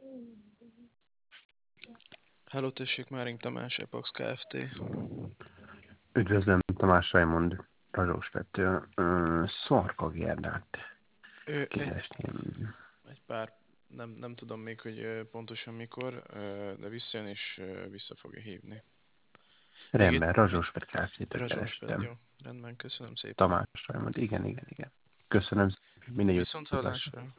Hello, tessék, Máring Tamás, Epax Kft. Üdvözlöm, Tamás Raimond, Razsóspettől. Szarka Gerdát Egy keresném. pár, nem tudom még, hogy pontosan mikor, de visszajön és vissza fogja hívni. Rendben, Razsóspett Kft-től Razsósped, kerestem. jó. Rendben, köszönöm szépen. Tamás Raimond, igen. Köszönöm, minden jót Viszont kívánok. hallásra.